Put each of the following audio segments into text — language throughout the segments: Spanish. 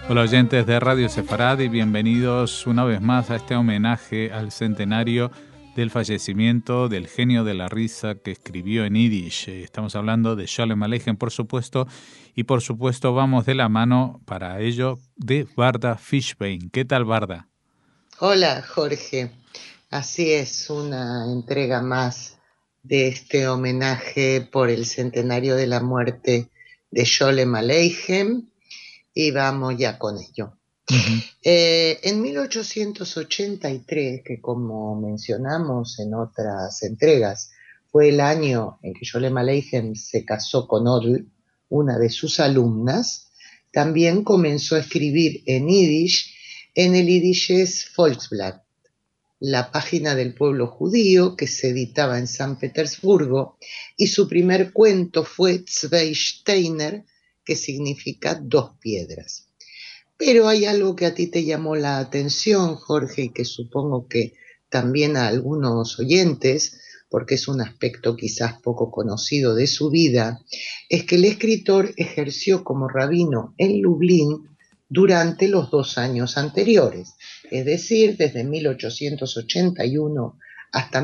Hola oyentes de Radio Sefarad y bienvenidos una vez más a este homenaje al centenario del fallecimiento del genio de la risa que escribió en Yiddish. Estamos hablando de Sholem Aleichem, por supuesto, y por supuesto vamos de la mano para ello de Varda Fishbein. ¿Qué tal, Varda? Hola, Jorge. Así es, una entrega más de este homenaje por el centenario de la muerte de Sholem Aleichem y vamos ya con ello. En 1883, que como mencionamos en otras entregas, fue el año en que Sholem Aleichem se casó con Odl, una de sus alumnas, también comenzó a escribir en Yiddish, en el Yiddisches Volksblatt, la página del pueblo judío que se editaba en San Petersburgo, y su primer cuento fue Zwei Steiner, que significa dos piedras. Pero hay algo que a ti te llamó la atención, Jorge, y que supongo que también a algunos oyentes, porque es un aspecto quizás poco conocido de su vida, es que el escritor ejerció como rabino en Lublin durante los 2 años anteriores, es decir, desde 1881 hasta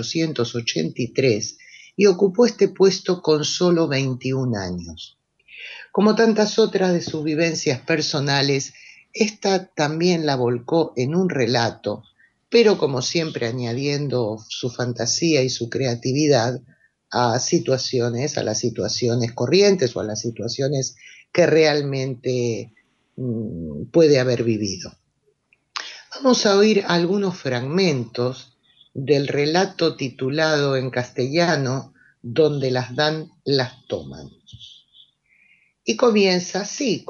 1883, y ocupó este puesto con solo 21 años. Como tantas otras de sus vivencias personales, esta también la volcó en un relato, pero como siempre añadiendo su fantasía y su creatividad a las situaciones corrientes o a las situaciones que realmente puede haber vivido. Vamos a oír algunos fragmentos del relato titulado en castellano Donde las dan, las toman. Y comienza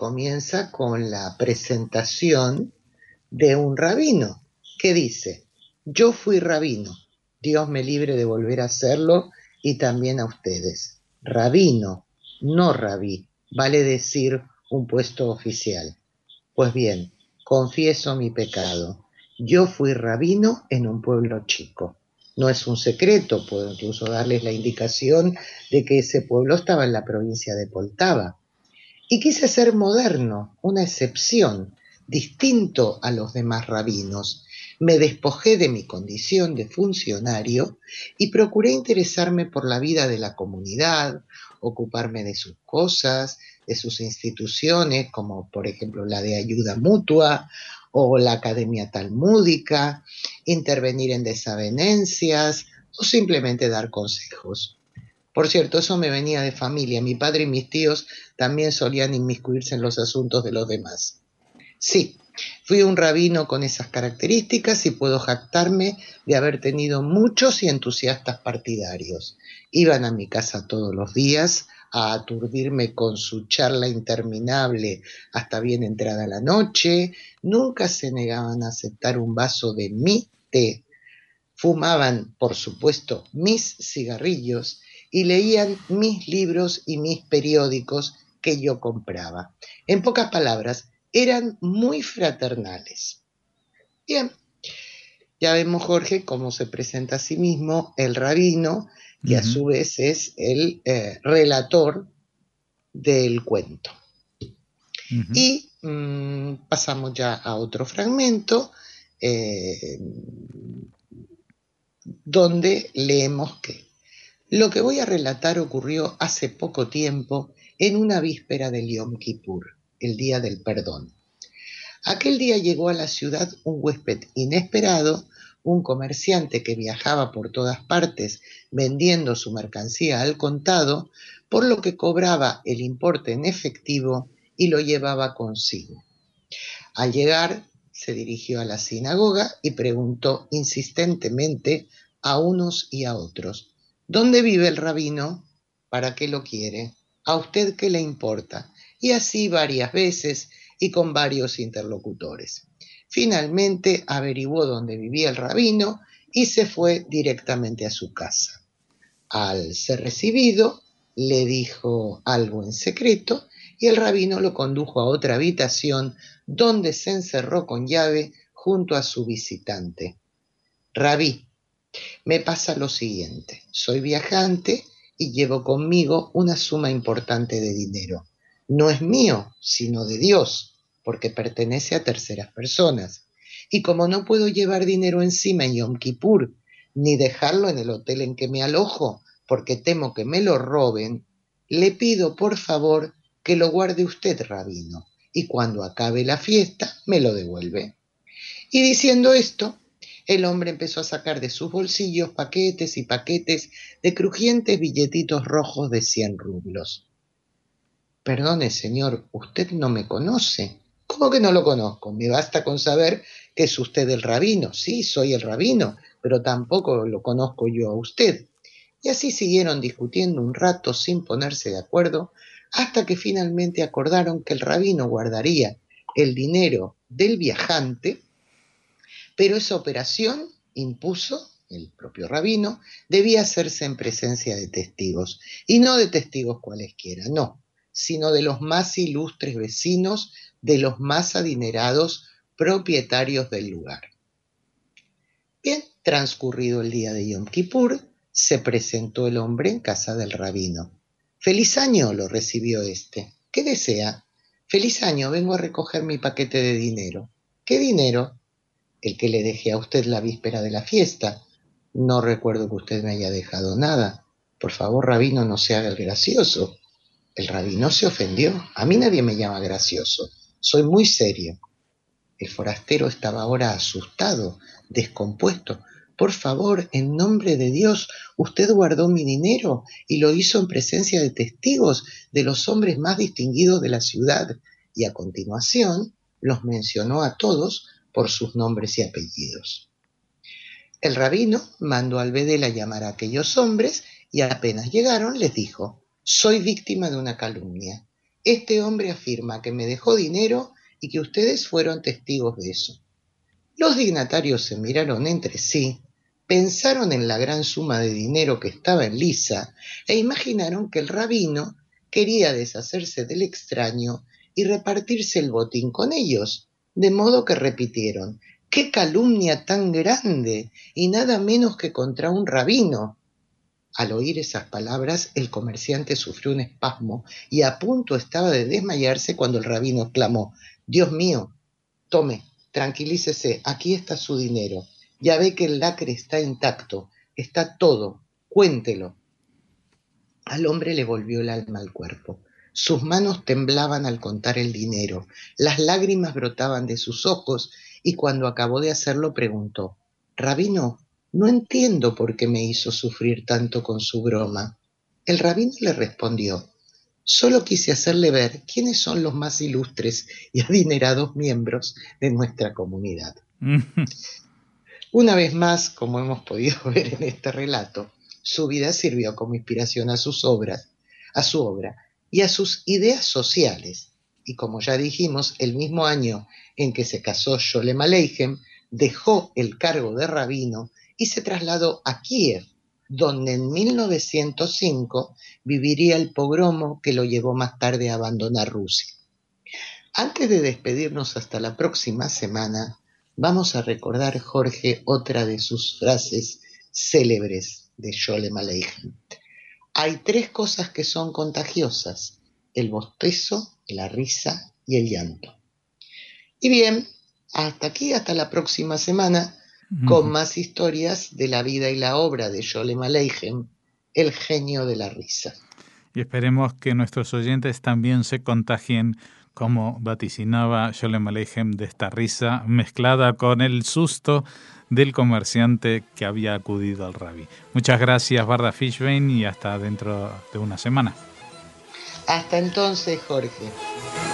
con la presentación de un rabino que dice: yo fui rabino, Dios me libre de volver a hacerlo y también a ustedes. Rabino, no rabí, vale decir un puesto oficial. Pues bien, confieso mi pecado. Yo fui rabino en un pueblo chico. No es un secreto, puedo incluso darles la indicación de que ese pueblo estaba en la provincia de Poltava. Y quise ser moderno, una excepción, distinto a los demás rabinos. Me despojé de mi condición de funcionario y procuré interesarme por la vida de la comunidad, ocuparme de sus cosas, de sus instituciones, como por ejemplo la de ayuda mutua o la Academia Talmúdica, intervenir en desavenencias o simplemente dar consejos. Por cierto, eso me venía de familia. Mi padre y mis tíos también solían inmiscuirse en los asuntos de los demás. Sí, fui un rabino con esas características y puedo jactarme de haber tenido muchos y entusiastas partidarios. Iban a mi casa todos los días a aturdirme con su charla interminable hasta bien entrada la noche. Nunca se negaban a aceptar un vaso de mi té. Fumaban, por supuesto, mis cigarrillos y leían mis libros y mis periódicos que yo compraba. En pocas palabras, eran muy fraternales. Bien, ya vemos, Jorge, cómo se presenta a sí mismo el rabino, que a su vez es el relator del cuento. Y pasamos ya a otro fragmento, donde leemos que lo que voy a relatar ocurrió hace poco tiempo en una víspera del Yom Kippur, el día del perdón. Aquel día llegó a la ciudad un huésped inesperado, un comerciante que viajaba por todas partes vendiendo su mercancía al contado, por lo que cobraba el importe en efectivo y lo llevaba consigo. Al llegar, se dirigió a la sinagoga y preguntó insistentemente a unos y a otros: ¿dónde vive el rabino? ¿Para qué lo quiere? ¿A usted qué le importa? Y así varias veces y con varios interlocutores. Finalmente averiguó dónde vivía el rabino y se fue directamente a su casa. Al ser recibido, le dijo algo en secreto y el rabino lo condujo a otra habitación donde se encerró con llave junto a su visitante. Rabí, me pasa lo siguiente: soy viajante y llevo conmigo una suma importante de dinero. No es mío, sino de Dios. porque pertenece a terceras personas. Y como no puedo llevar dinero encima en Yom Kippur, ni dejarlo en el hotel en que me alojo, porque temo que me lo roben, le pido por favor que lo guarde usted, rabino, y cuando acabe la fiesta me lo devuelve. Y diciendo esto, el hombre empezó a sacar de sus bolsillos paquetes y paquetes de crujientes billetitos rojos de 100 rublos. Perdone, señor, usted no me conoce. ¿Cómo que no lo conozco? Me basta con saber que es usted el rabino. Sí, soy el rabino, pero tampoco lo conozco yo a usted. Y así siguieron discutiendo un rato sin ponerse de acuerdo, hasta que finalmente acordaron que el rabino guardaría el dinero del viajante, pero esa operación, impuso el propio rabino, debía hacerse en presencia de testigos, y no de testigos cualesquiera, no, sino de los más ilustres vecinos, de los más adinerados propietarios del lugar. Bien, transcurrido el día de Yom Kippur, se presentó el hombre en casa del rabino. «Feliz año», lo recibió éste. «¿Qué desea?» «Feliz año, vengo a recoger mi paquete de dinero». «¿Qué dinero?» «El que le dejé a usted la víspera de la fiesta». «No recuerdo que usted me haya dejado nada. Por favor, rabino, no se haga el gracioso». El rabino se ofendió. «A mí nadie me llama gracioso. Soy muy serio». El forastero estaba ahora asustado, descompuesto. «Por favor, en nombre de Dios, usted guardó mi dinero y lo hizo en presencia de testigos, de los hombres más distinguidos de la ciudad». Y a continuación los mencionó a todos por sus nombres y apellidos. El rabino mandó al bedel a llamar a aquellos hombres y apenas llegaron les dijo: «Soy víctima de una calumnia. Este hombre afirma que me dejó dinero y que ustedes fueron testigos de eso». Los dignatarios se miraron entre sí, pensaron en la gran suma de dinero que estaba en lisa e imaginaron que el rabino quería deshacerse del extraño y repartirse el botín con ellos, de modo que repitieron: «¡Qué calumnia tan grande! Y nada menos que contra un rabino». Al oír esas palabras, el comerciante sufrió un espasmo y a punto estaba de desmayarse cuando el rabino exclamó: «Dios mío, tome, tranquilícese, aquí está su dinero. Ya ve que el lacre está intacto, está todo, cuéntelo». Al hombre le volvió el alma al cuerpo. Sus manos temblaban al contar el dinero, las lágrimas brotaban de sus ojos y cuando acabó de hacerlo preguntó: «Rabino, no entiendo por qué me hizo sufrir tanto con su broma». El rabino le respondió: «Solo quise hacerle ver quiénes son los más ilustres y adinerados miembros de nuestra comunidad». Una vez más, como hemos podido ver en este relato, su vida sirvió como inspiración a su obra y a sus ideas sociales. Y como ya dijimos, el mismo año en que se casó Sholem Aleichem, dejó el cargo de rabino y se trasladó a Kiev, donde en 1905 viviría el pogromo que lo llevó más tarde a abandonar Rusia. Antes de despedirnos hasta la próxima semana, vamos a recordar, Jorge, otra de sus frases célebres de Sholem Aleichem. Hay 3 cosas que son contagiosas: el bostezo, la risa y el llanto. Y bien, hasta aquí, hasta la próxima semana, con más historias de la vida y la obra de Sholem Aleichem, el genio de la risa. Y esperemos que nuestros oyentes también se contagien, como vaticinaba Sholem Aleichem, de esta risa mezclada con el susto del comerciante que había acudido al rabí. Muchas gracias, Barda Fishbein, y hasta dentro de una semana. Hasta entonces, Jorge.